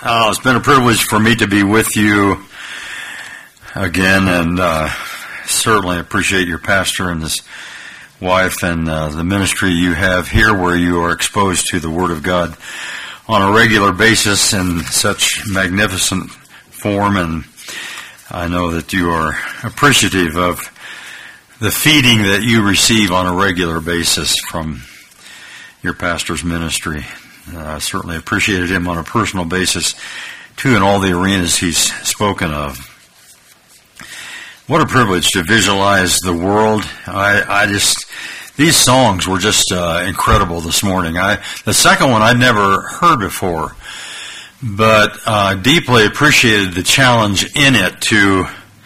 It's been a privilege for me to be with you again, and certainly appreciate your pastor and his wife and the ministry you have here where you are exposed to the Word of God on a regular basis in such magnificent form, and I know that you are appreciative of the feeding that you receive on a regular basis from your pastor's ministry. I certainly appreciated him on a personal basis, too, in all the arenas he's spoken of. What a privilege to visualize the world. These songs were just incredible this morning. The second one I'd never heard before, but deeply appreciated the challenge in it to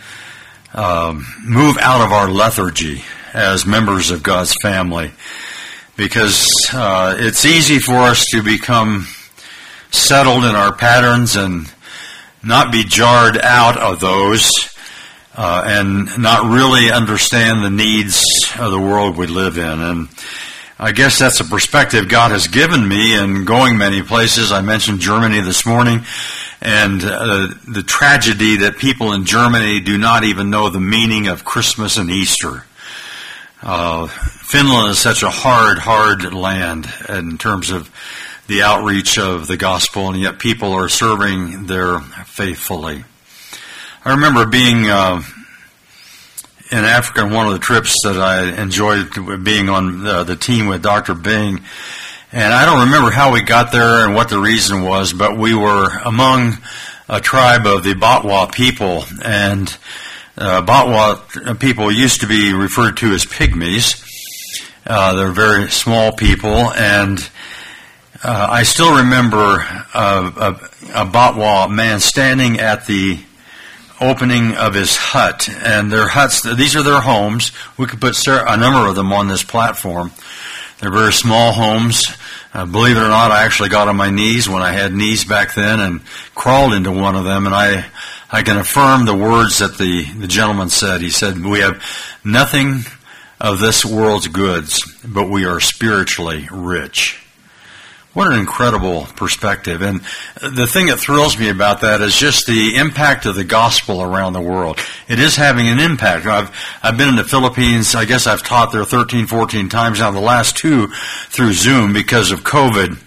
move out of our lethargy as members of God's family. Because it's easy for us to become settled in our patterns and not be jarred out of those and not really understand the needs of the world we live in. And I guess that's a perspective God has given me in going many places. I mentioned Germany this morning, and the tragedy that people in Germany do not even know the meaning of Christmas and Easter. Finland is such a hard land in terms of the outreach of the gospel, and yet people are serving there faithfully. I remember being in Africa on one of the trips that I enjoyed being on the team with Dr. Bing, and I don't remember how we got there and what the reason was, but we were among a tribe of the Batwa people, and Batwa people used to be referred to as pygmies. They're very small people, and I still remember a Batwa man standing at the opening of his hut, and their huts, these are their homes. We could put a number of them on this platform. They're very small homes. Believe it or not, I actually got on my knees when I had knees back then and crawled into one of them, and I can affirm the words that the gentleman said. He said, "We have nothing of this world's goods, but we are spiritually rich." What an incredible perspective. And the thing that thrills me about that is just the impact of the gospel around the world. It is having an impact. I've been in the Philippines. I guess I've taught there 13, 14 times now, the last 2 through Zoom because of COVID.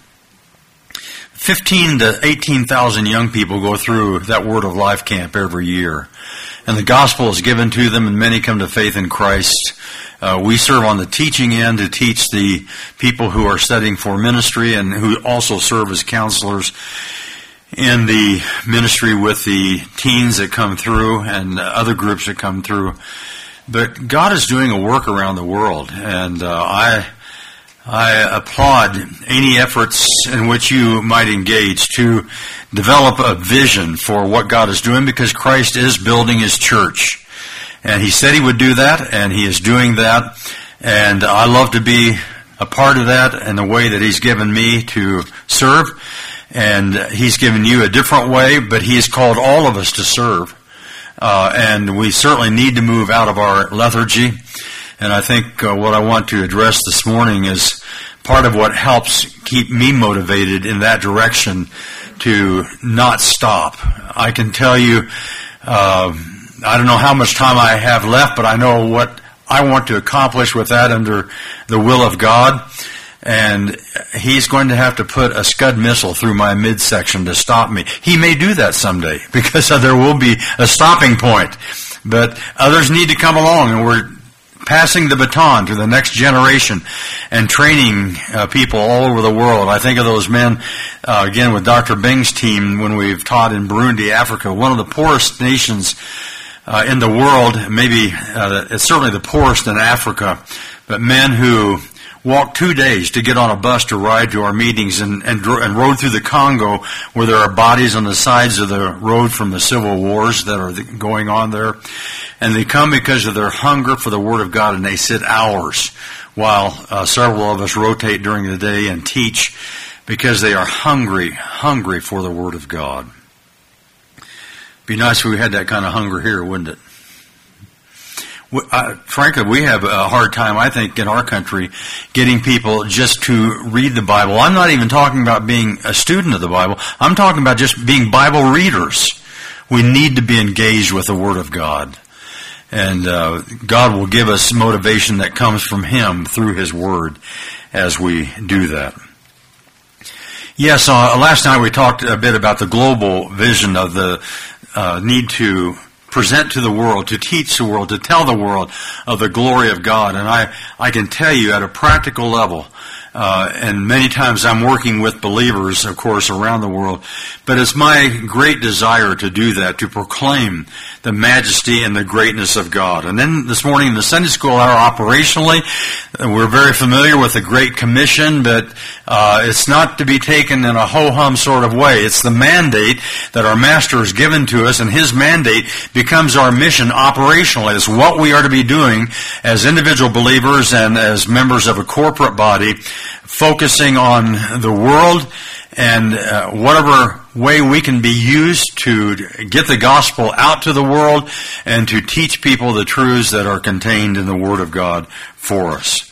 15 to 18,000 young people go through that Word of Life camp every year. And the gospel is given to them, and many come to faith in Christ. We serve on the teaching end to teach the people who are studying for ministry and who also serve as counselors in the ministry with the teens that come through and other groups that come through. But God is doing a work around the world, and I applaud any efforts in which you might engage to develop a vision for what God is doing, because Christ is building His church. And He said He would do that, and He is doing that. And I love to be a part of that in the way that He's given me to serve. And He's given you a different way, but He has called all of us to serve. And we certainly need to move out of our lethargy. And I think what I want to address this morning is part of what helps keep me motivated in that direction to not stop. I can tell you, I don't know how much time I have left, but I know what I want to accomplish with that under the will of God. And He's going to have to put a Scud missile through my midsection to stop me. He may do that someday, because there will be a stopping point. But others need to come along, and we're passing the baton to the next generation and training people all over the world. I think of those men, again, with Dr. Bing's team when we've taught in Burundi, Africa, one of the poorest nations in the world. Maybe it's certainly the poorest in Africa, but men who walked 2 days to get on a bus to ride to our meetings and rode through the Congo, where there are bodies on the sides of the road from the civil wars that are going on there. And they come because of their hunger for the Word of God, and they sit hours while several of us rotate during the day and teach, because they are hungry for the Word of God. Be nice if we had that kind of hunger here, wouldn't it? Frankly, we have a hard time, I think, in our country getting people just to read the Bible. I'm not even talking about being a student of the Bible. I'm talking about just being Bible readers. We need to be engaged with the Word of God. And God will give us motivation that comes from Him through His Word as we do that. Yes, last night we talked a bit about the global vision of the need to present to the world, to teach the world, to tell the world of the glory of God. And I can tell you at a practical level, and many times I'm working with believers, of course, around the world, but it's my great desire to do that, to proclaim the majesty and the greatness of God. And then this morning in the Sunday school hour, operationally, we're very familiar with the Great Commission, but it's not to be taken in a ho-hum sort of way. It's the mandate that our Master has given to us, and His mandate becomes our mission operationally. It's what we are to be doing as individual believers and as members of a corporate body, focusing on the world and whatever way we can be used to get the gospel out to the world and to teach people the truths that are contained in the Word of God for us.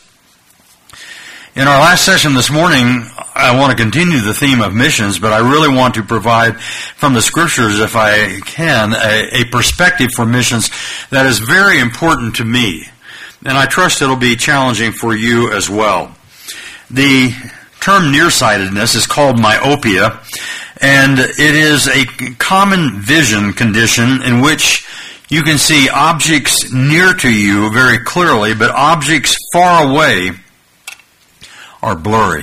In our last session this morning, I want to continue the theme of missions, but I really want to provide from the Scriptures, if I can, a perspective for missions that is very important to me. And I trust it'll be challenging for you as well. The term nearsightedness is called myopia, and it is a common vision condition in which you can see objects near to you very clearly, but objects far away are blurry.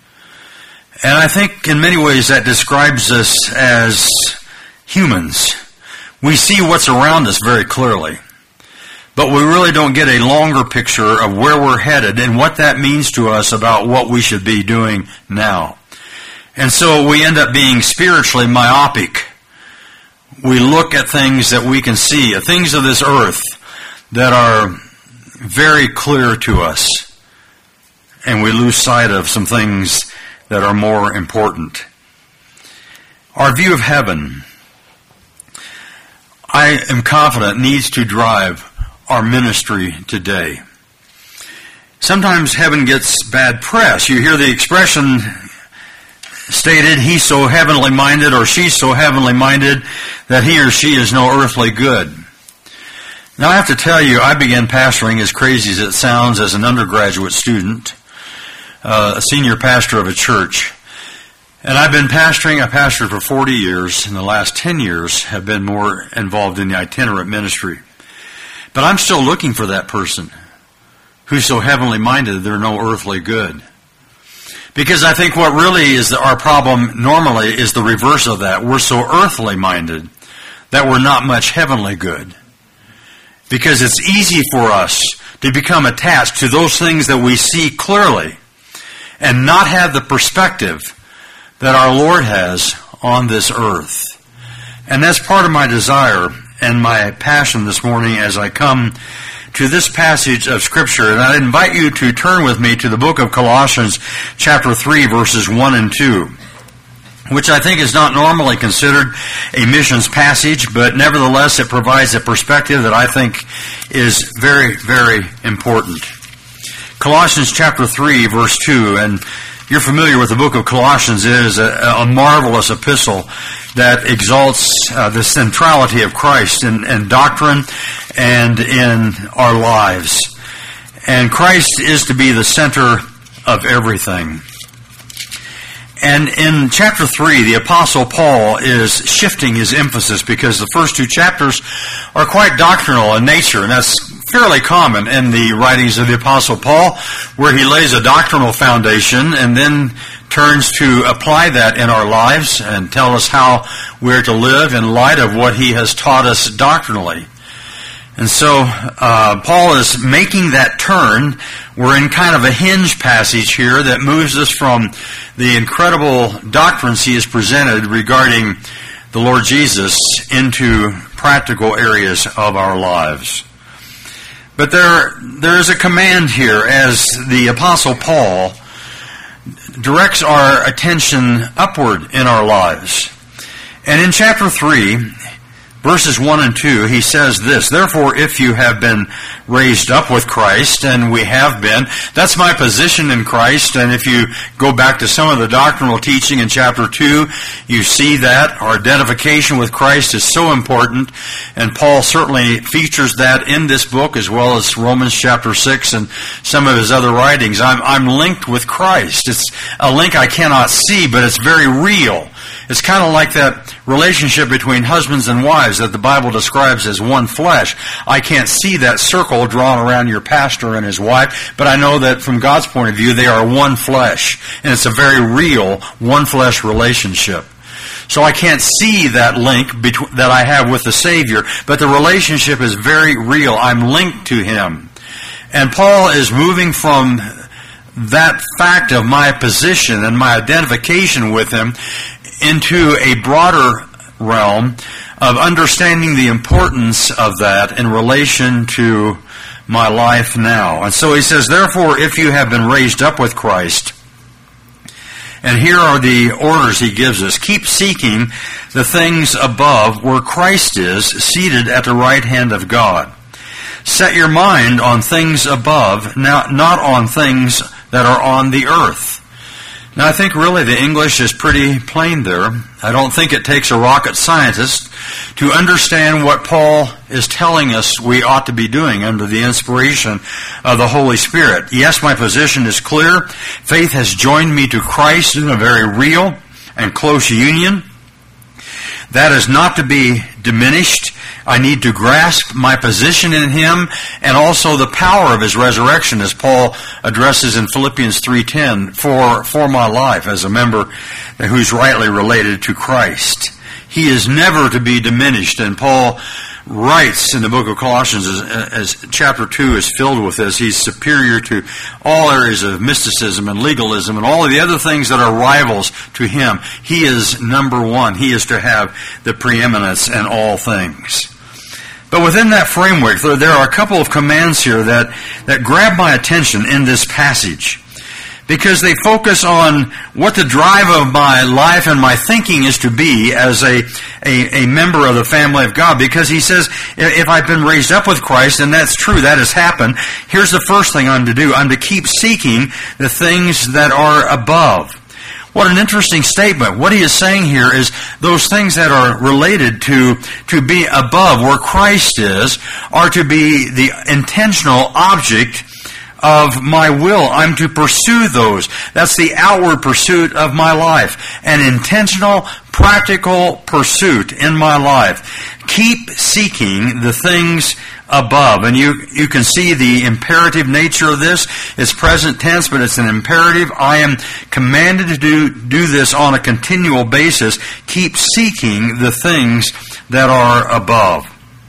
And I think in many ways that describes us as humans. We see what's around us very clearly, but we really don't get a longer picture of where we're headed and what that means to us about what we should be doing now. And so we end up being spiritually myopic. We look at things that we can see, things of this earth that are very clear to us, and we lose sight of some things that are more important. Our view of heaven, I am confident, needs to drive our ministry today. Sometimes heaven gets bad press. You hear the expression stated, he's so heavenly minded or she's so heavenly minded that he or she is no earthly good. Now I have to tell you, I began pastoring, as crazy as it sounds, as an undergraduate student, a senior pastor of a church. And I've been pastoring, I pastored for 40 years. In the last 10 years have been more involved in the itinerant ministry. But I'm still looking for that person who's so heavenly minded they're no earthly good. Because I think what really is our problem normally is the reverse of that. We're so earthly minded that we're not much heavenly good. Because it's easy for us to become attached to those things that we see clearly and not have the perspective that our Lord has on this earth. And that's part of my desire and my passion this morning as I come to this passage of Scripture. And I invite you to turn with me to the book of Colossians chapter 3, verses 1 and 2, which I think is not normally considered a missions passage, but nevertheless it provides a perspective that I think is very, very important. Colossians chapter 3, verse 2, and you're familiar with the book of Colossians. It is a marvelous epistle that exalts the centrality of Christ in doctrine and in our lives. And Christ is to be the center of everything. And in chapter 3, the Apostle Paul is shifting his emphasis because the first two chapters are quite doctrinal in nature, and that's fairly common in the writings of the Apostle Paul, where he lays a doctrinal foundation and then turns to apply that in our lives and tell us how we're to live in light of what he has taught us doctrinally. And so Paul is making that turn. We're in kind of a hinge passage here that moves us from the incredible doctrines he has presented regarding the Lord Jesus into practical areas of our lives. But there is a command here as the Apostle Paul directs our attention upward in our lives. And in chapter 3, verses 1 and 2, he says this, "Therefore, if you have been raised up with Christ," and we have been, that's my position in Christ, and if you go back to some of the doctrinal teaching in chapter 2, you see that our identification with Christ is so important, and Paul certainly features that in this book, as well as Romans chapter 6 and some of his other writings. I'm linked with Christ. It's a link I cannot see, but it's very real. It's kind of like that relationship between husbands and wives that the Bible describes as one flesh. I can't see that circle drawn around your pastor and his wife, but I know that from God's point of view, they are one flesh. And it's a very real one flesh relationship. So I can't see that link that I have with the Savior, but the relationship is very real. I'm linked to Him. And Paul is moving from that fact of my position and my identification with Him into a broader realm of understanding the importance of that in relation to my life now. And so he says, "Therefore, if you have been raised up with Christ," and here are the orders he gives us, "keep seeking the things above where Christ is, seated at the right hand of God. Set your mind on things above, not on things that are on the earth." Now, I think really the English is pretty plain there. I don't think it takes a rocket scientist to understand what Paul is telling us we ought to be doing under the inspiration of the Holy Spirit. Yes, my position is clear. Faith has joined me to Christ in a very real and close union. That is not to be diminished. I need to grasp my position in Him and also the power of His resurrection, as Paul addresses in Philippians 3:10, for my life as a member who's rightly related to Christ. He is never to be diminished, and Paul writes in the book of Colossians, as chapter 2 is filled with this, he's superior to all areas of mysticism and legalism and all of the other things that are rivals to him. He is number one. He is to have the preeminence in all things. But within that framework, there are a couple of commands here that grab my attention in this passage, because they focus on what the drive of my life and my thinking is to be as a member of the family of God. Because he says, if I've been raised up with Christ, and that's true, that has happened, here's the first thing I'm to do. I'm to keep seeking the things that are above. What an interesting statement. What he is saying here is those things that are related to be above, where Christ is, are to be the intentional object of my will. I'm to pursue those. That's the outward pursuit of my life. An intentional, practical pursuit in my life. Keep seeking the things above. And you can see the imperative nature of this. It's present tense, but it's an imperative. I am commanded to do this on a continual basis. Keep seeking the things that are above.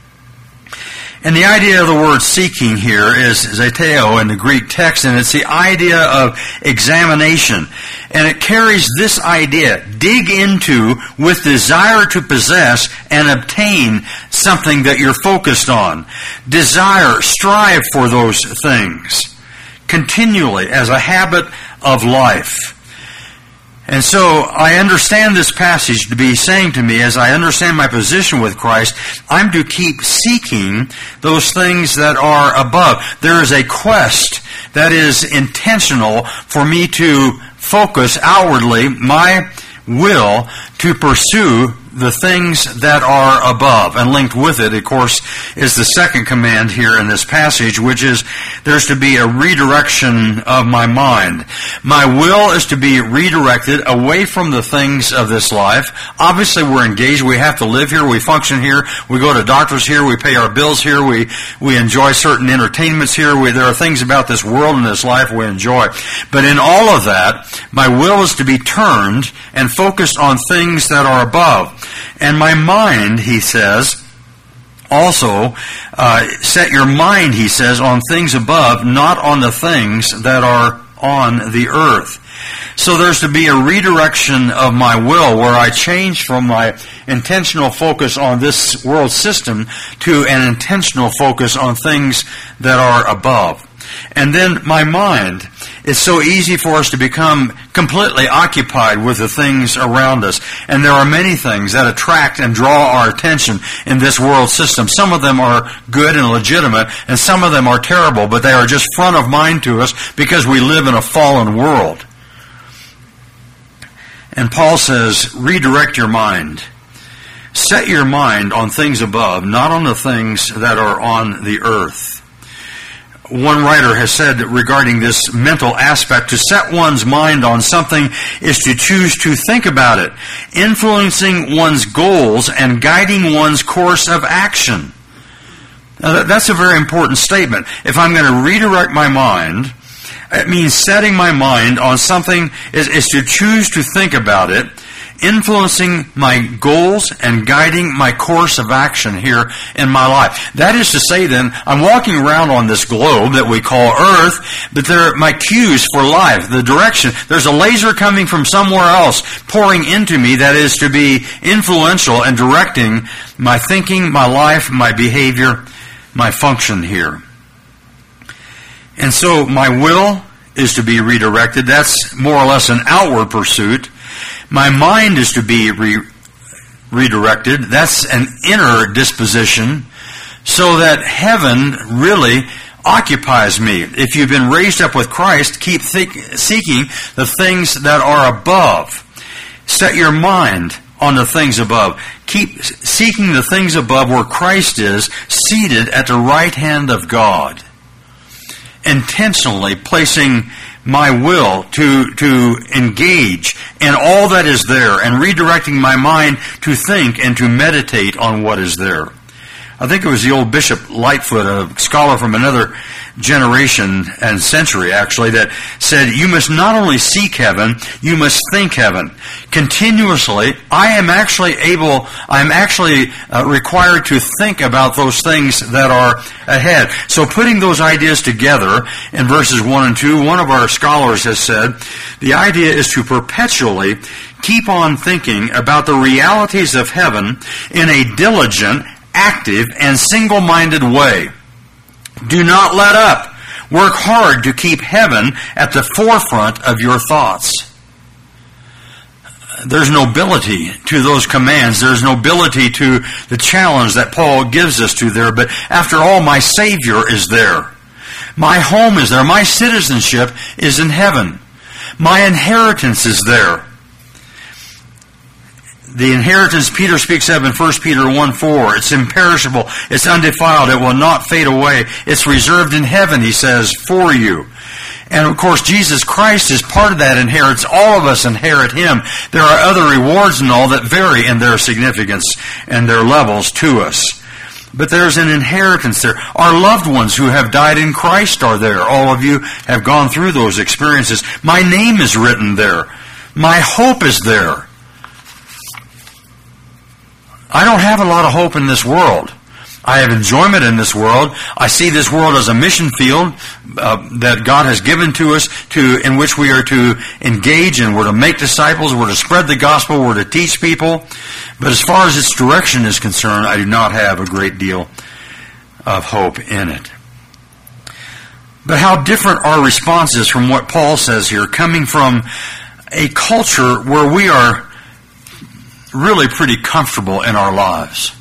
And the idea of the word seeking here is zeteo in the Greek text, and it's the idea of examination. And it carries this idea: dig into with desire to possess and obtain something that you're focused on. Desire, strive for those things continually as a habit of life. And so I understand this passage to be saying to me, as I understand my position with Christ, I'm to keep seeking those things that are above. There is a quest that is intentional for me to focus outwardly my will to pursue the things that are above. And linked with it, of course, is the second command here in this passage, which is there's to be a redirection of my mind. My will is to be redirected away from the things of this life. Obviously, we're engaged. We have to live here. We function here. We go to doctors here. We pay our bills here. We enjoy certain entertainments here. There are things about this world and this life we enjoy. But in all of that, my will is to be turned and focused on things that are above. And my mind, he says, also, set your mind, he says, on things above, not on the things that are on the earth. So there's to be a redirection of my will where I change from my intentional focus on this world system to an intentional focus on things that are above. And then my mind it's so easy for us to become completely occupied with the things around us. And there are many things that attract and draw our attention in this world system. Some of them are good and legitimate, and some of them are terrible, but they are just front of mind to us because we live in a fallen world. And Paul says, redirect your mind. Set your mind on things above, not on the things that are on the earth. One writer has said regarding this mental aspect, to set one's mind on something is to choose to think about it, influencing one's goals and guiding one's course of action. Now, that's a very important statement. If I'm going to redirect my mind, it means setting my mind on something is to choose to think about it, influencing my goals and guiding my course of action here in my life. That is to say then, I'm walking around on this globe that we call Earth, but they're my cues for life, the direction. There's a laser coming from somewhere else pouring into me that is to be influential and directing my thinking, my life, my behavior, my function here. And so my will is to be redirected. That's more or less an outward pursuit. My mind is to be redirected. That's an inner disposition, so that heaven really occupies me. If you've been raised up with Christ, keep seeking the things that are above. Set your mind on the things above. Keep seeking the things above where Christ is, seated at the right hand of God. Intentionally placing my will to engage in all that is there and redirecting my mind to think and to meditate on what is there. I think it was the old Bishop Lightfoot, a scholar from another generation and century actually, that said, you must not only seek heaven, you must think heaven. Continuously, I am actually required to think about those things that are ahead. So putting those ideas together in verses 1 and 2, one of our scholars has said, the idea is to perpetually keep on thinking about the realities of heaven in a diligent, active, and single-minded way. Do not let up. Work hard to keep heaven at the forefront of your thoughts. There's nobility to those commands. There's nobility to the challenge that Paul gives us to there. But after all, my Savior is there. My home is there. My citizenship is in heaven. My inheritance is there. The inheritance Peter speaks of in 1 Peter 1:4, it's imperishable, it's undefiled, it will not fade away. It's reserved in heaven, he says, for you. And of course, Jesus Christ is part of that inheritance. All of us inherit Him. There are other rewards and all that vary in their significance and their levels to us. But there's an inheritance there. Our loved ones who have died in Christ are there. All of you have gone through those experiences. My name is written there. My hope is there. I don't have a lot of hope in this world. I have enjoyment in this world. I see this world as a mission field that God has given to us, in which we are to engage and we're to make disciples, we're to spread the gospel, we're to teach people. But as far as its direction is concerned, I do not have a great deal of hope in it. But how different are responses from what Paul says here, coming from a culture where we are really pretty comfortable in our lives.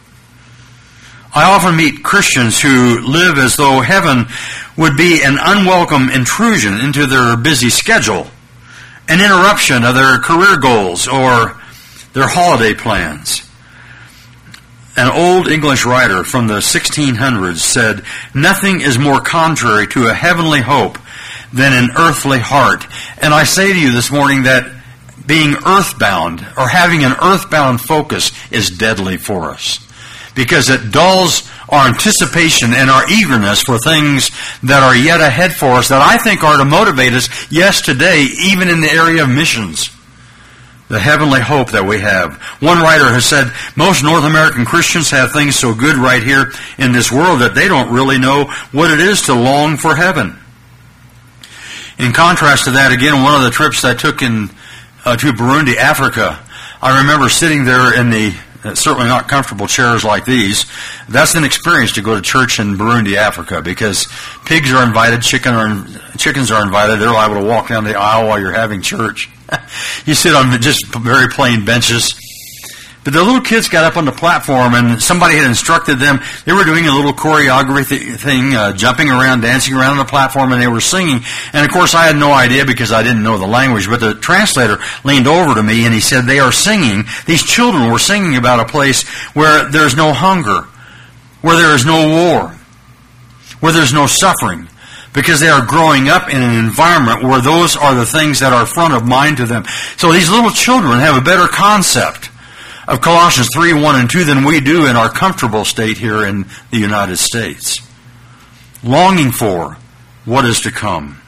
I often meet Christians who live as though heaven would be an unwelcome intrusion into their busy schedule, an interruption of their career goals or their holiday plans. An old English writer from the 1600s said, "Nothing is more contrary to a heavenly hope than an earthly heart." And I say to you this morning that being earthbound or having an earthbound focus is deadly for us, because it dulls our anticipation and our eagerness for things that are yet ahead for us, that I think are to motivate us, yes, today, even in the area of missions. The heavenly hope that we have. One writer has said, most North American Christians have things so good right here in this world that they don't really know what it is to long for heaven. In contrast to that, again, one of the trips I took to Burundi, Africa, I remember sitting there in the certainly not comfortable chairs like these. That's an experience to go to church in Burundi, Africa, because pigs are invited, chickens are invited. They're liable to walk down the aisle while you're having church. You sit on just very plain benches. But the little kids got up on the platform, and somebody had instructed them. They were doing a little choreography thing, jumping around, dancing around on the platform, and they were singing. And, of course, I had no idea because I didn't know the language. But the translator leaned over to me, and he said, they are singing. These children were singing about a place where there's no hunger, where there is no war, where there's no suffering, because they are growing up in an environment where those are the things that are front of mind to them. So these little children have a better concept of Colossians 3, 1 and 2 than we do in our comfortable state here in the United States. Longing for what is to come.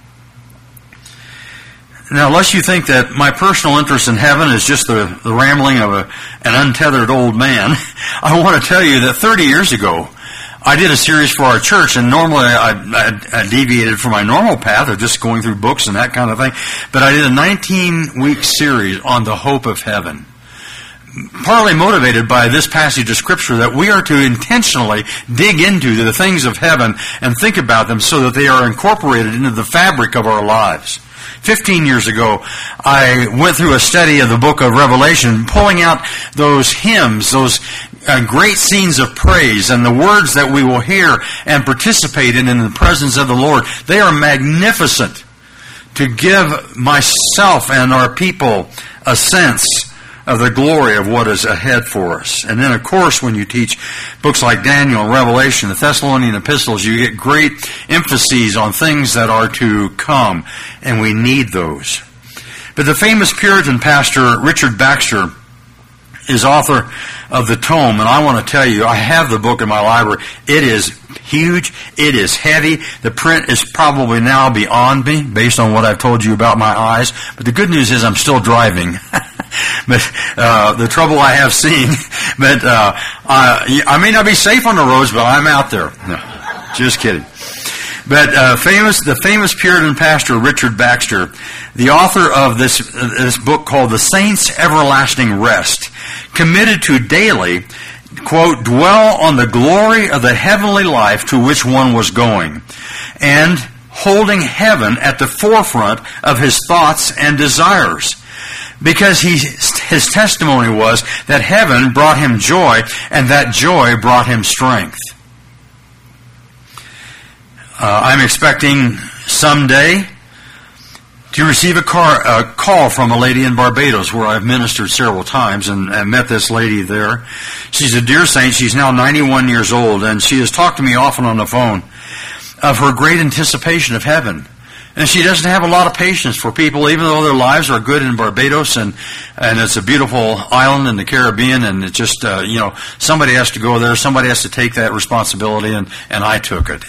Now, lest you think that my personal interest in heaven is just the rambling of an untethered old man, I want to tell you that 30 years ago, I did a series for our church, and normally I deviated from my normal path of just going through books and that kind of thing, but I did a 19-week series on the hope of heaven. Partly motivated by this passage of Scripture that we are to intentionally dig into the things of heaven and think about them so that they are incorporated into the fabric of our lives. 15 years ago, I went through a study of the book of Revelation, pulling out those hymns, those great scenes of praise, and the words that we will hear and participate in the presence of the Lord. They are magnificent to give myself and our people a sense of the glory of what is ahead for us. And then, of course, when you teach books like Daniel and Revelation, the Thessalonian epistles, you get great emphases on things that are to come, and we need those. But the famous Puritan pastor, Richard Baxter, is author of the tome, and I want to tell you, I have the book in my library. It is huge. It is heavy. The print is probably now beyond me, based on what I've told you about my eyes. But the good news is I'm still driving. But the trouble I have seeing. But I may not be safe on the roads, but I'm out there. No, just kidding. But the famous Puritan pastor Richard Baxter, the author of this book called The Saints' Everlasting Rest, committed to daily, quote, dwell on the glory of the heavenly life to which one was going, and holding heaven at the forefront of his thoughts and desires. Because his testimony was that heaven brought him joy, and that joy brought him strength. I'm expecting someday to receive a call from a lady in Barbados where I've ministered several times and met this lady there. She's a dear saint. She's now 91 years old, and she has talked to me often on the phone of her great anticipation of heaven. And she doesn't have a lot of patience for people, even though their lives are good in Barbados, and it's a beautiful island in the Caribbean, and it just, somebody has to go there, somebody has to take that responsibility, and I took it,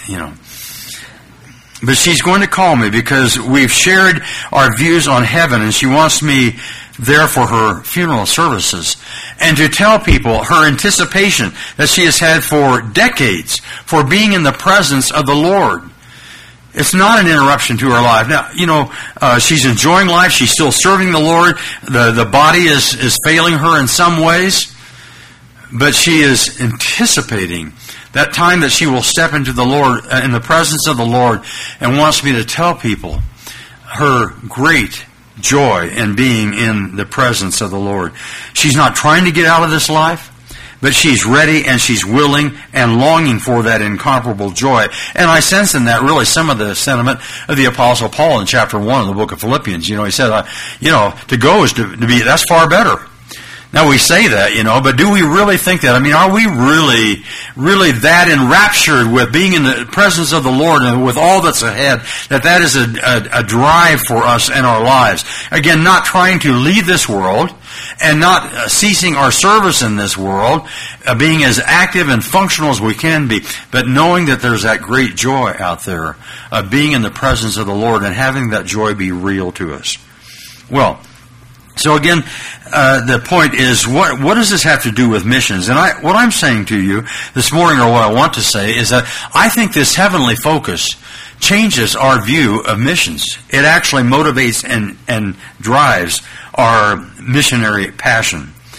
But she's going to call me because we've shared our views on heaven, and she wants me there for her funeral services, and to tell people her anticipation that she has had for decades for being in the presence of the Lord. It's not an interruption to her life. Now, she's enjoying life. She's still serving the Lord. The body is failing her in some ways. But she is anticipating that time that she will step into the Lord, in the presence of the Lord, and wants me to tell people her great joy in being in the presence of the Lord. She's not trying to get out of this life, but she's ready and she's willing and longing for that incomparable joy. And I sense in that really some of the sentiment of the Apostle Paul in chapter 1 of the book of Philippians. He said, to go is to be, that's far better. Now we say that, but do we really think that? I mean, are we really that enraptured with being in the presence of the Lord and with all that's ahead, that is a drive for us in our lives? Again, not trying to leave this world and not ceasing our service in this world, being as active and functional as we can be, but knowing that there's that great joy out there of being in the presence of the Lord and having that joy be real to us. Well, so again, the point is, what does this have to do with missions? And what I'm saying to you this morning, or what I want to say, is that I think this heavenly focus changes our view of missions. It actually motivates and drives our missionary passion.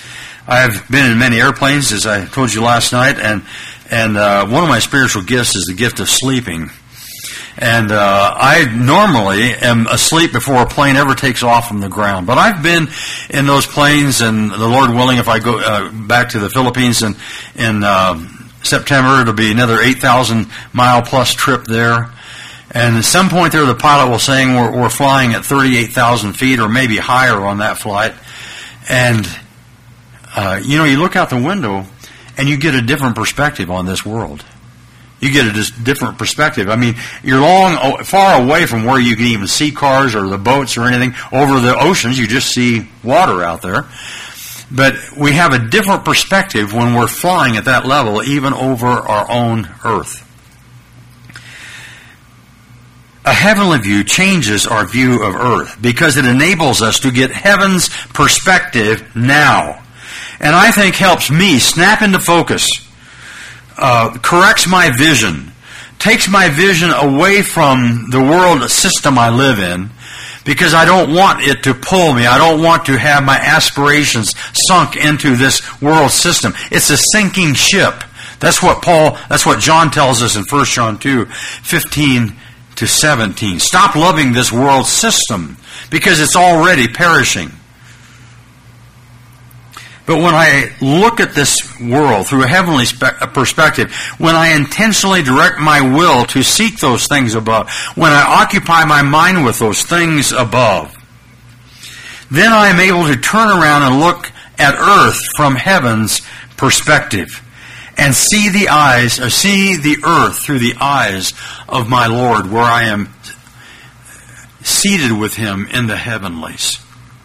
I've been in many airplanes, as I told you last night, and one of my spiritual gifts is the gift of sleeping. And I normally am asleep before a plane ever takes off from the ground. But I've been in those planes, and the Lord willing, if I go back to the Philippines in September, it'll be another 8,000-mile-plus trip there. And at some point there, the pilot was saying we're flying at 38,000 feet or maybe higher on that flight. And, you look out the window, and you get a different perspective on this world. You get a different perspective. I mean, you're far away from where you can even see cars or the boats or anything. Over the oceans, you just see water out there. But we have a different perspective when we're flying at that level, even over our own earth. A heavenly view changes our view of earth because it enables us to get heaven's perspective now. And I think helps me snap into focus. Corrects my vision, takes my vision away from the world system I live in, because I don't want it to pull me. I don't want to have my aspirations sunk into this world system. It's a sinking ship. That's what John tells us in 1 John 2:15-17. Stop loving this world system because it's already perishing. But when I look at this world through a heavenly perspective, when I intentionally direct my will to seek those things above, when I occupy my mind with those things above, then I am able to turn around and look at earth from heaven's perspective and see the earth through the eyes of my Lord, where I am seated with Him in the heavenlies.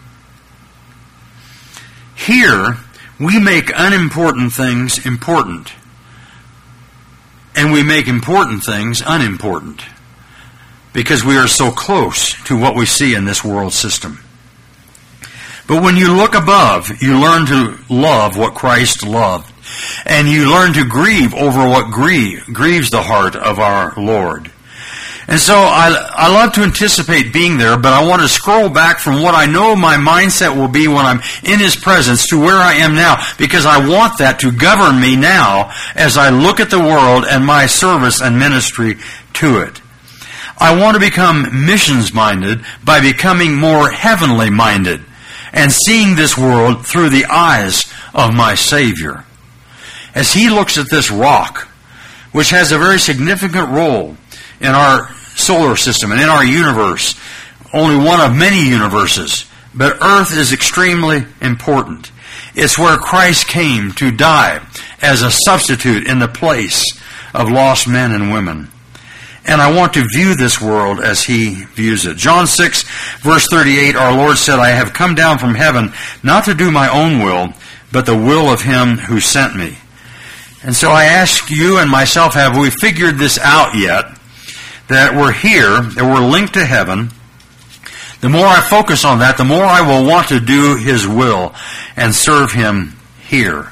Here, we make unimportant things important, and we make important things unimportant, because we are so close to what we see in this world system. But when you look above, you learn to love what Christ loved, and you learn to grieve over what grieves the heart of our Lord. And so I love to anticipate being there, but I want to scroll back from what I know my mindset will be when I'm in His presence to where I am now, because I want that to govern me now as I look at the world and my service and ministry to it. I want to become missions-minded by becoming more heavenly-minded and seeing this world through the eyes of my Savior. As He looks at this rock, which has a very significant role in our solar system and in our universe, only one of many universes, but Earth is extremely important. It's where Christ came to die as a substitute in the place of lost men and women. And I want to view this world as He views it. John 6, verse 38, our Lord said, I have come down from heaven not to do my own will, but the will of Him who sent me. And so I ask you and myself, have we figured this out yet? That we're here, that we're linked to heaven. The more I focus on that, the more I will want to do His will and serve Him here.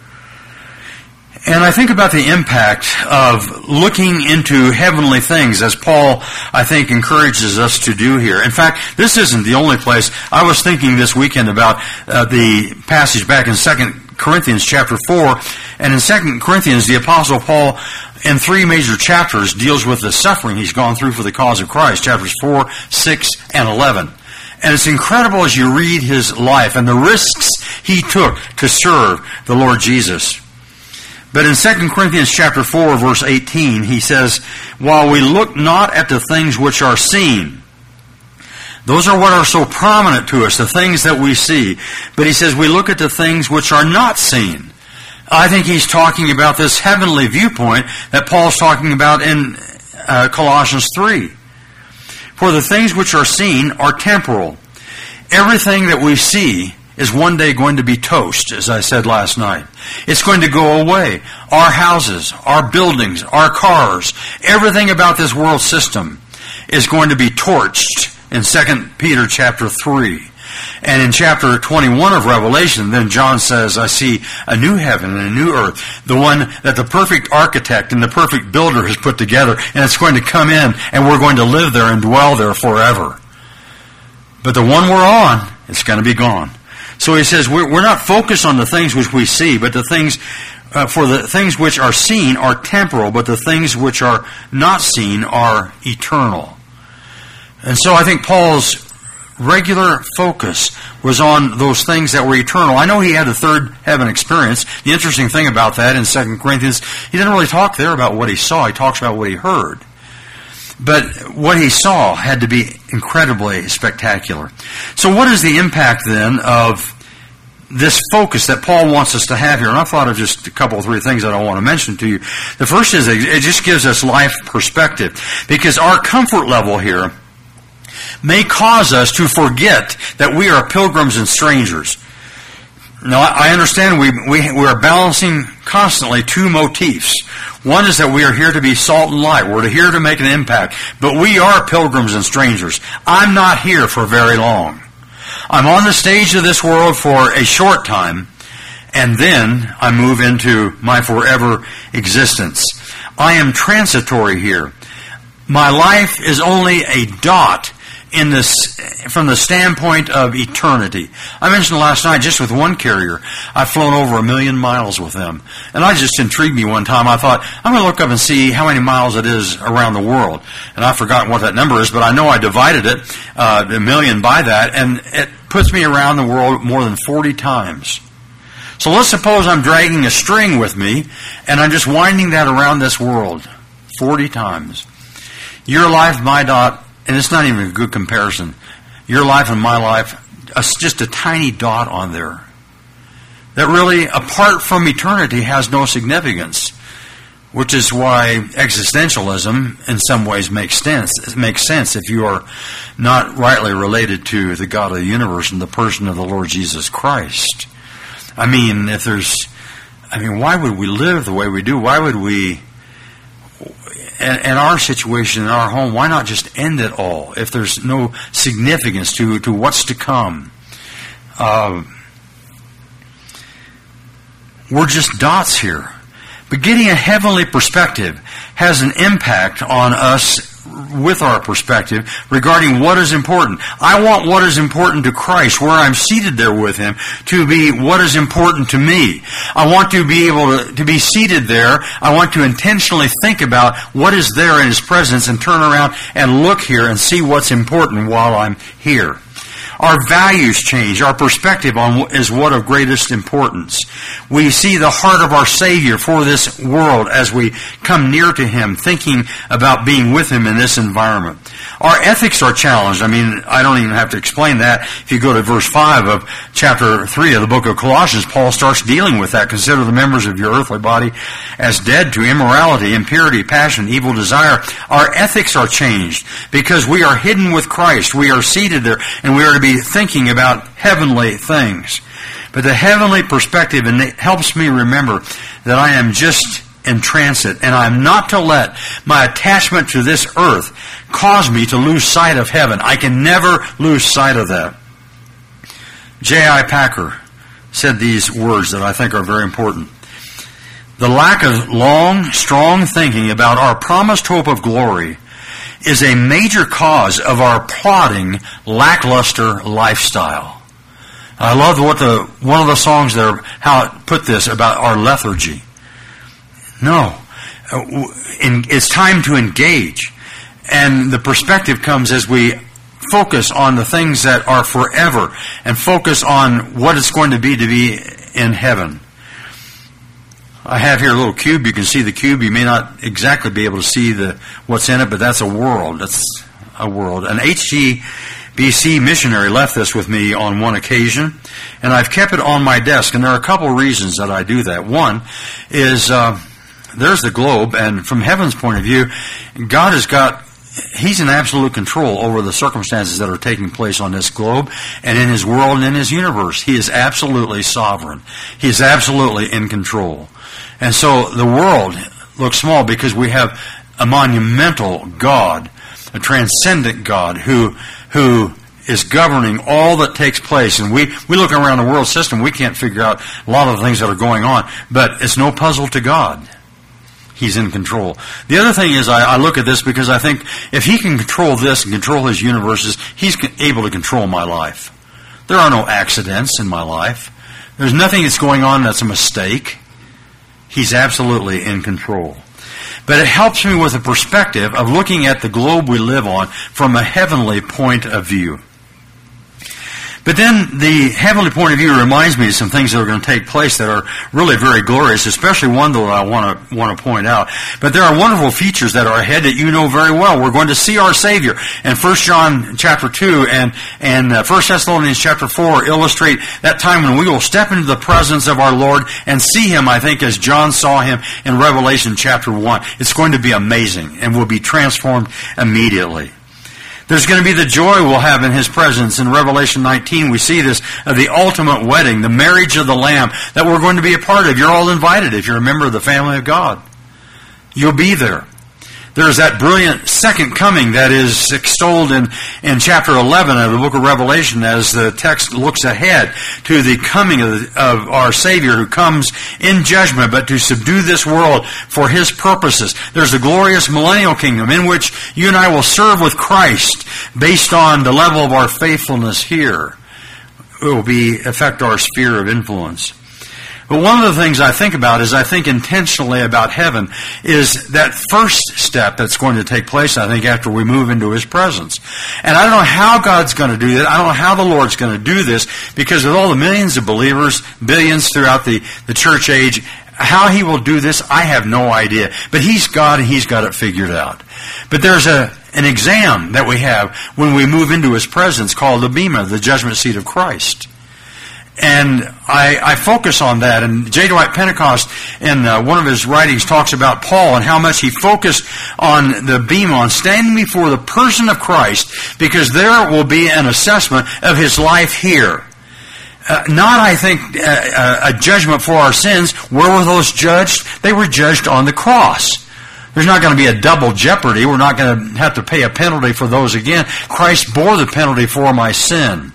And I think about the impact of looking into heavenly things, as Paul, I think, encourages us to do here. In fact, this isn't the only place. I was thinking this weekend about the passage back in 2 Corinthians chapter 4. And in 2 Corinthians, the Apostle Paul, in 3 major chapters, deals with the suffering he's gone through for the cause of Christ, chapters 4, 6, and 11. And it's incredible as you read his life and the risks he took to serve the Lord Jesus. But in 2 Corinthians chapter 4, verse 18, he says, while we look not at the things which are seen, those are what are so prominent to us, the things that we see. But he says we look at the things which are not seen. I think he's talking about this heavenly viewpoint that Paul's talking about in Colossians 3. For the things which are seen are temporal. Everything that we see is one day going to be toast, as I said last night. It's going to go away. Our houses, our buildings, our cars, everything about this world system is going to be torched in 2 Peter chapter 3. And in chapter 21 of Revelation, then John says, I see a new heaven and a new earth, the one that the perfect architect and the perfect builder has put together, and it's going to come in, and we're going to live there and dwell there forever. But the one we're on, it's going to be gone. So he says we're not focused on the things which we see, but the things, for the things which are seen are temporal, but the things which are not seen are eternal. And so I think Paul's regular focus was on those things that were eternal. I know he had a third heaven experience. The interesting thing about that in 2 Corinthians, he didn't really talk there about what he saw. He talks about what he heard. But what he saw had to be incredibly spectacular. So what is the impact then of this focus that Paul wants us to have here? And I thought of just a couple of three things that I want to mention to you. The first is it just gives us life perspective, because our comfort level here may cause us to forget that we are pilgrims and strangers. Now, I understand we are balancing constantly two motifs. One is that we are here to be salt and light. We're here to make an impact. But we are pilgrims and strangers. I'm not here for very long. I'm on the stage of this world for a short time, and then I move into my forever existence. I am transitory here. My life is only a dot in this, from the standpoint of eternity. I mentioned last night, just with one carrier, I've flown over 1 million miles with them. And I just intrigued me one time. I thought, I'm going to look up and see how many miles it is around the world. And I've forgotten what that number is, but I know I divided it, 1 million by that, and it puts me around the world more than 40 times. So let's suppose I'm dragging a string with me, and I'm just winding that around this world 40 times. Your life, my dot, and it's not even a good comparison. Your life and my life, just a tiny dot on there. That really, apart from eternity, has no significance. Which is why existentialism, in some ways, makes sense. It makes sense if you are not rightly related to the God of the universe and the person of the Lord Jesus Christ. I mean, why would we live the way we do? Why would we, in our situation, in our home, why not just end it all if there's no significance to what's to come? We're just dots here. But getting a heavenly perspective has an impact on us with our perspective regarding what is important. I want what is important to Christ, where I'm seated there with Him, to be what is important to me. I want to be able to be seated there. I want to intentionally think about what is there in His presence and turn around and look here and see what's important while I'm here. Our values change. Our perspective on is what of greatest importance. We see the heart of our Savior for this world as we come near to Him, thinking about being with Him in this environment. Our ethics are challenged. I mean, I don't even have to explain that. If you go to verse 5 of chapter 3 of the book of Colossians, Paul starts dealing with that. Consider the members of your earthly body as dead to immorality, impurity, passion, evil desire. Our ethics are changed because we are hidden with Christ. We are seated there, and we are to be thinking about heavenly things. But the heavenly perspective helps me remember that I am just in transit, and I'm not to let my attachment to this earth cause me to lose sight of heaven. I can never lose sight of that. J.I. Packer said these words that I think are very important. The lack of long, strong thinking about our promised hope of glory is a major cause of our plodding, lackluster lifestyle. I love one of the songs there, how it put this about our lethargy. No. It's time to engage. And the perspective comes as we focus on the things that are forever and focus on what it's going to be in heaven. I have here a little cube. You can see the cube. You may not exactly be able to see what's in it, but that's a world. That's a world. An HGBC missionary left this with me on one occasion, and I've kept it on my desk. And there are a couple of reasons that I do that. One is there's the globe, and from heaven's point of view, God He's in absolute control over the circumstances that are taking place on this globe and in His world and in His universe. He is absolutely sovereign. He is absolutely in control. And so the world looks small because we have a monumental God, a transcendent God who is governing all that takes place. And we look around the world system, we can't figure out a lot of the things that are going on, but it's no puzzle to God. He's in control. The other thing is I look at this because I think if He can control this and control His universes, He's able to control my life. There are no accidents in my life. There's nothing that's going on that's a mistake. He's absolutely in control. But it helps me with a perspective of looking at the globe we live on from a heavenly point of view. But then the heavenly point of view reminds me of some things that are going to take place that are really very glorious, especially one that I want to point out. But there are wonderful features that are ahead that you know very well. We're going to see our Savior. And 1 John chapter 2 and 1 Thessalonians chapter 4 illustrate that time when we will step into the presence of our Lord and see Him, I think, as John saw Him in Revelation chapter 1. It's going to be amazing, and we'll be transformed immediately. There's going to be the joy we'll have in His presence. In Revelation 19, we see this, the ultimate wedding, the marriage of the Lamb that we're going to be a part of. You're all invited if you're a member of the family of God. You'll be there. There's that brilliant second coming that is extolled in chapter 11 of the book of Revelation as the text looks ahead to the coming of our Savior who comes in judgment, but to subdue this world for His purposes. There's the glorious millennial kingdom in which you and I will serve with Christ based on the level of our faithfulness here. It will affect our sphere of influence. But one of the things I think about is I think intentionally about heaven is that first step that's going to take place, I think, after we move into His presence. And I don't know how God's going to do that. I don't know how the Lord's going to do this because with all the millions of believers, billions throughout the church age, how He will do this, I have no idea. But He's God and He's got it figured out. But there's an exam that we have when we move into His presence called the Bema, the judgment seat of Christ. And I focus on that. And J. Dwight Pentecost, in one of his writings, talks about Paul and how much he focused on the Bema, on standing before the person of Christ, because there will be an assessment of his life here. Not, I think, a judgment for our sins. Where were those judged? They were judged on the cross. There's not going to be a double jeopardy. We're not going to have to pay a penalty for those again. Christ bore the penalty for my sin.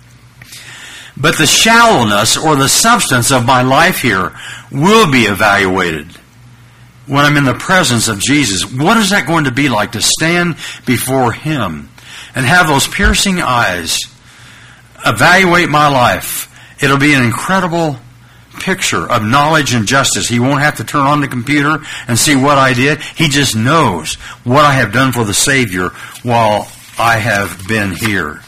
But the shallowness or the substance of my life here will be evaluated when I'm in the presence of Jesus. What is that going to be like to stand before Him and have those piercing eyes evaluate my life? It'll be an incredible picture of knowledge and justice. He won't have to turn on the computer and see what I did. He just knows what I have done for the Savior while I have been here.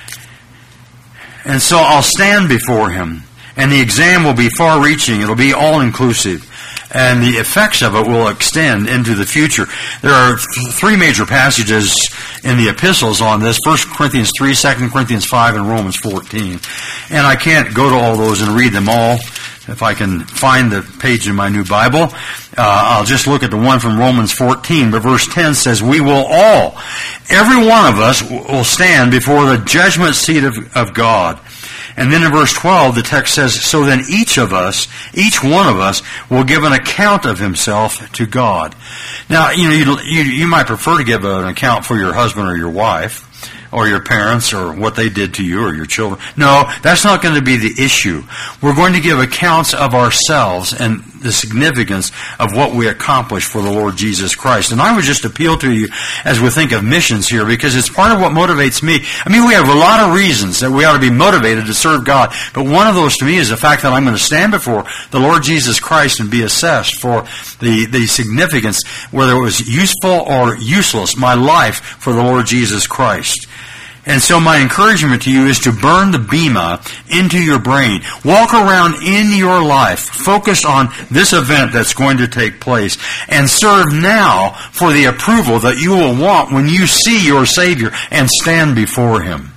And so I'll stand before Him, and the exam will be far-reaching. It'll be all-inclusive, and the effects of it will extend into the future. There are three major passages in the epistles on this: 1 Corinthians 3, 2 Corinthians 5, and Romans 14. And I can't go to all those and read them all. If I can find the page in my new Bible, I'll just look at the one from Romans 14. But verse 10 says, we will all, every one of us will stand before the judgment seat of God. And then in verse 12, the text says, so then each one of us will give an account of himself to God. Now, you might prefer to give an account for your husband or your wife, or your parents, or what they did to you, or your children. No, that's not going to be the issue. We're going to give accounts of ourselves and the significance of what we accomplished for the Lord Jesus Christ. And I would just appeal to you as we think of missions here, because it's part of what motivates me. I mean, we have a lot of reasons that we ought to be motivated to serve God, but one of those to me is the fact that I'm going to stand before the Lord Jesus Christ and be assessed for the significance, whether it was useful or useless, my life for the Lord Jesus Christ. And so my encouragement to you is to burn the Bema into your brain. Walk around in your life, focus on this event that's going to take place, and serve now for the approval that you will want when you see your Savior and stand before Him.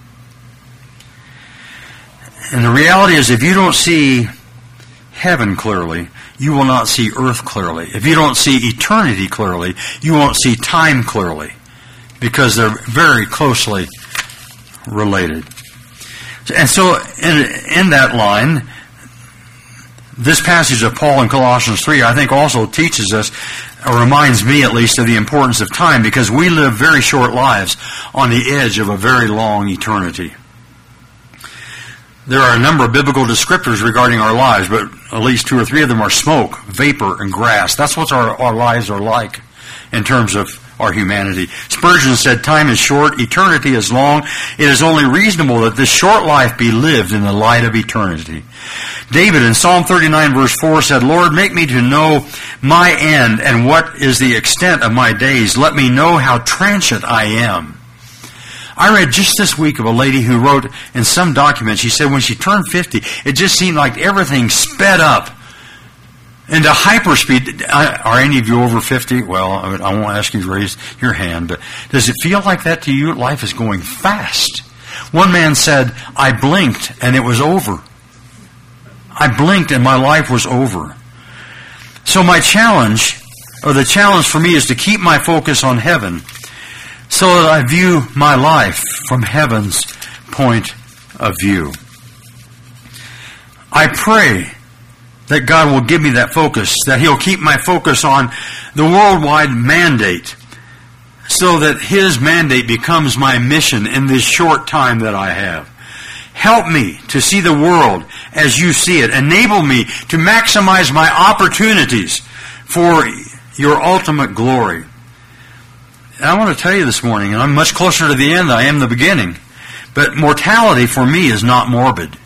And the reality is, if you don't see heaven clearly, you will not see earth clearly. If you don't see eternity clearly, you won't see time clearly, because they're very closely related. And so in that line, this passage of Paul in Colossians 3, I think also teaches us, or reminds me at least, of the importance of time, because we live very short lives on the edge of a very long eternity. There are a number of biblical descriptors regarding our lives, but at least 2 or 3 of them are smoke, vapor, and grass. That's what our lives are like in terms of our humanity. Spurgeon said, time is short, eternity is long. It is only reasonable that this short life be lived in the light of eternity. David in Psalm 39 verse 4 said, Lord, make me to know my end and what is the extent of my days. Let me know how transient I am. I read just this week of a lady who wrote in some document, she said when she turned 50, it just seemed like everything sped up into hyperspeed. Are any of you over 50? Well, I won't ask you to raise your hand, but does it feel like that to you? Life is going fast. One man said, I blinked and it was over. I blinked and my life was over. So my challenge, or the challenge for me, is to keep my focus on heaven so that I view my life from heaven's point of view. I pray that God will give me that focus, that He'll keep my focus on the worldwide mandate so that His mandate becomes my mission in this short time that I have. Help me to see the world as you see it. Enable me to maximize my opportunities for your ultimate glory. And I want to tell you this morning, and I'm much closer to the end than I am the beginning, but mortality for me is not morbid.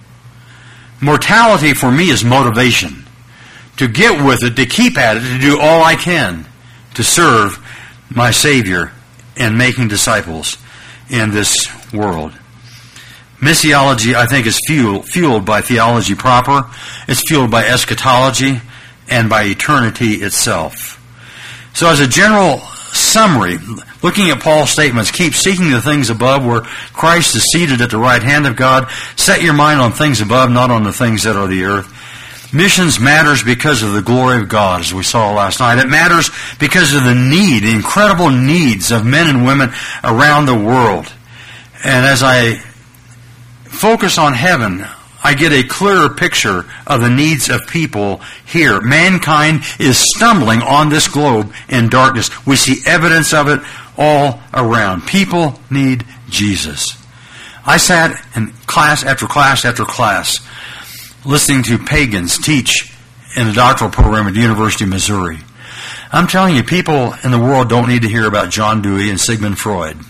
Mortality for me is motivation. To get with it, to keep at it, to do all I can to serve my Savior and making disciples in this world. Missiology, I think, is fueled by theology proper. It's fueled by eschatology and by eternity itself. So as a general summary, looking at Paul's statements, keep seeking the things above where Christ is seated at the right hand of God. Set your mind on things above, not on the things that are the earth. Missions matters because of the glory of God, as we saw last night. It matters because of the need, the incredible needs of men and women around the world. And as I focus on heaven, I get a clearer picture of the needs of people here. Mankind is stumbling on this globe in darkness. We see evidence of it all around. People need Jesus. I sat in class after class after class listening to pagans teach in a doctoral program at the University of Missouri. I'm telling you, people in the world don't need to hear about John Dewey and Sigmund Freud.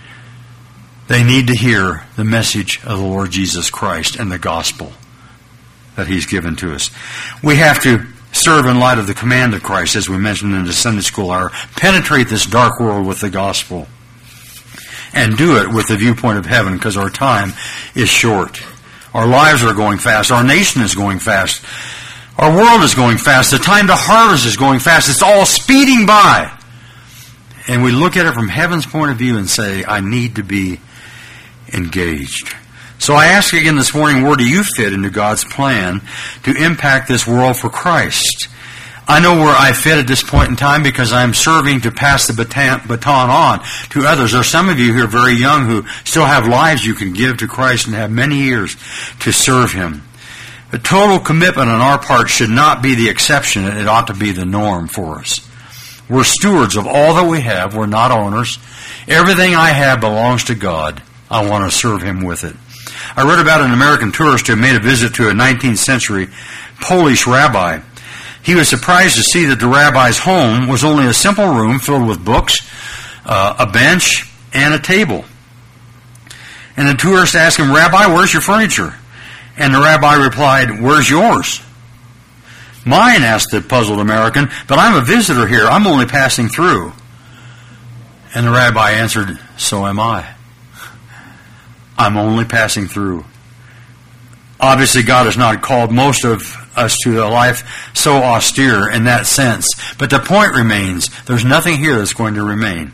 They need to hear the message of the Lord Jesus Christ and the gospel that He's given to us. We have to serve in light of the command of Christ, as we mentioned in the Sunday school hour. Penetrate this dark world with the gospel. And do it with the viewpoint of heaven, because our time is short. Our lives are going fast. Our nation is going fast. Our world is going fast. The time to harvest is going fast. It's all speeding by. And we look at it from heaven's point of view and say, I need to be engaged. So I ask again this morning, where do you fit into God's plan to impact this world for Christ? I know where I fit at this point in time because I'm serving to pass the baton on to others. There are some of you who are very young who still have lives you can give to Christ and have many years to serve Him. But total commitment on our part should not be the exception. It ought to be the norm for us. We're stewards of all that we have. We're not owners. Everything I have belongs to God. I want to serve Him with it. I read about an American tourist who made a visit to a 19th century Polish rabbi. He was surprised to see that the rabbi's home was only a simple room filled with books, a bench, and a table. And the tourist asked him, Rabbi, where's your furniture? And the rabbi replied, where's yours? Mine, asked the puzzled American, but I'm a visitor here. I'm only passing through. And the rabbi answered, so am I. I'm only passing through. Obviously, God has not called most of us to a life so austere in that sense. But the point remains, there's nothing here that's going to remain.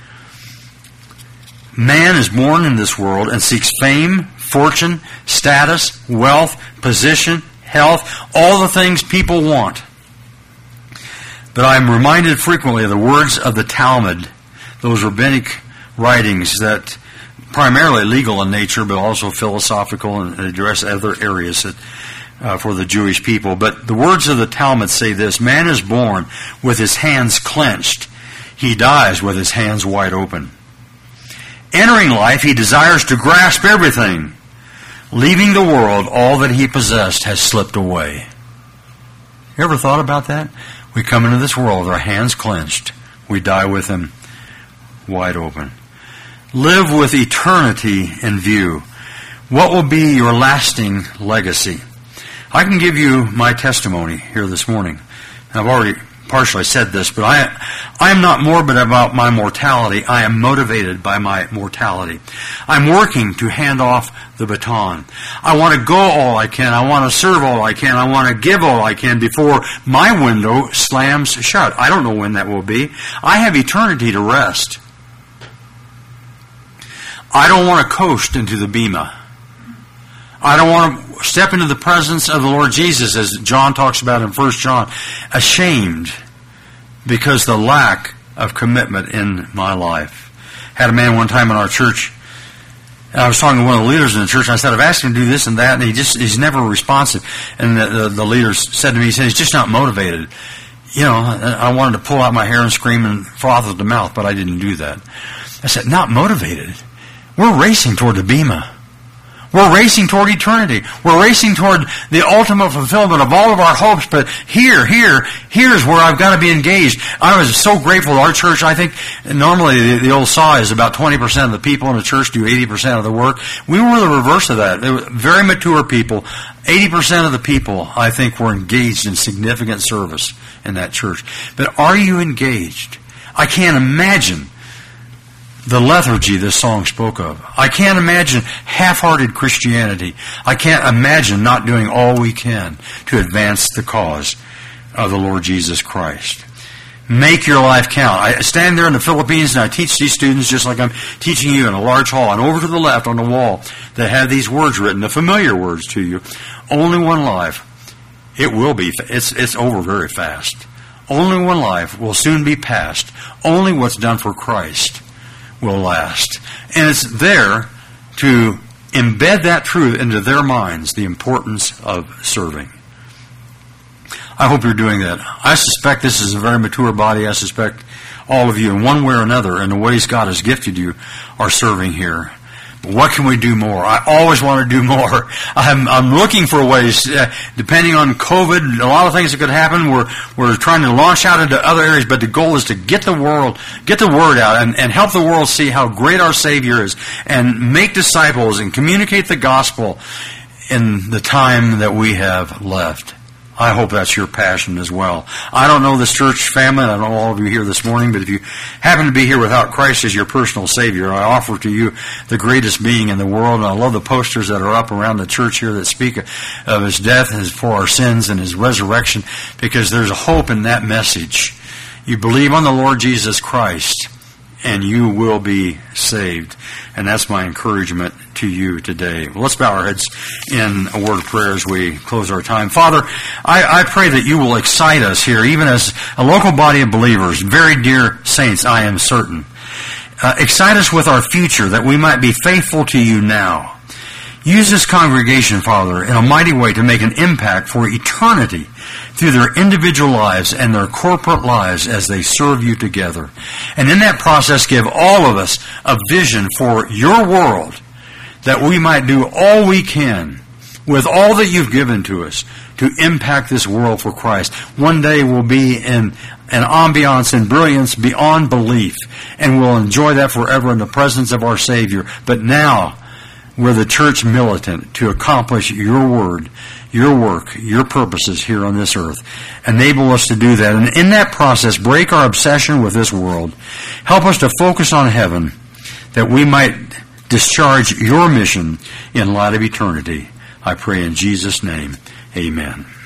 Man is born in this world and seeks fame, fortune, status, wealth, position, health, all the things people want. But I'm reminded frequently of the words of the Talmud, those rabbinic writings that primarily legal in nature, but also philosophical and address other areas for the Jewish people. But the words of the Talmud say this: man is born with his hands clenched. He dies with his hands wide open. Entering life, he desires to grasp everything. Leaving the world, all that he possessed has slipped away. You ever thought about that? We come into this world with our hands clenched. We die with him wide open. Live with eternity in view. What will be your lasting legacy? I can give you my testimony here this morning. I've already partially said this, but I am not morbid about my mortality. I am motivated by my mortality. I'm working to hand off the baton. I want to go all I can. I want to serve all I can. I want to give all I can before my window slams shut. I don't know when that will be. I have eternity to rest. I don't want to coast into the bema. I don't want to step into the presence of the Lord Jesus, as John talks about in 1 John, ashamed because the lack of commitment in my life. Had a man one time in our church, I was talking to one of the leaders in the church, and I said, I've asked him to do this and that, and he's never responsive. And the leader said to me, he said, he's just not motivated. You know, I wanted to pull out my hair and scream and froth at the mouth, but I didn't do that. I said, not motivated. We're racing toward the bema. We're racing toward eternity. We're racing toward the ultimate fulfillment of all of our hopes. But here's where I've got to be engaged. I was so grateful to our church. I think normally the old saw is about 20% of the people in the church do 80% of the work. We were the reverse of that. They were very mature people. 80% of the people, I think, were engaged in significant service in that church. But are you engaged? I can't imagine the lethargy this song spoke of. I can't imagine half-hearted Christianity. I can't imagine not doing all we can to advance the cause of the Lord Jesus Christ. Make your life count. I stand there in the Philippines and I teach these students just like I'm teaching you in a large hall. And over to the left on the wall, they have these words written, the familiar words to you. Only one life. It will be. It's over very fast. Only one life will soon be past. Only what's done for Christ will last. And it's there to embed that truth into their minds, the importance of serving. I hope you're doing that. I suspect this is a very mature body. I suspect all of you, in one way or another, in the ways God has gifted you, are serving here. But what can we do more? I always want to do more. I'm looking for ways, depending on COVID, a lot of things that could happen. We're trying to launch out into other areas, but the goal is to get the word out and help the world see how great our Savior is and make disciples and communicate the gospel in the time that we have left. I hope that's your passion as well. I don't know this church family, and I don't know all of you here this morning, but if you happen to be here without Christ as your personal Savior, I offer to you the greatest being in the world. And I love the posters that are up around the church here that speak of His death and for our sins and His resurrection, because there's a hope in that message. You believe on the Lord Jesus Christ, and you will be saved. And that's my encouragement to you today. Well, let's bow our heads in a word of prayer as we close our time. Father, I pray that you will excite us here, even as a local body of believers, very dear saints, I am certain. Excite us with our future, that we might be faithful to you now. Use this congregation, Father, in a mighty way to make an impact for eternity through their individual lives and their corporate lives as they serve you together. And in that process, give all of us a vision for your world, that we might do all we can with all that you've given to us to impact this world for Christ. One day we'll be in an ambiance and brilliance beyond belief, and we'll enjoy that forever in the presence of our Savior. But now, we're the church militant to accomplish your word, your work, your purposes here on this earth. Enable us to do that. And in that process, break our obsession with this world. Help us to focus on heaven, that we might discharge your mission in light of eternity. I pray in Jesus' name, amen.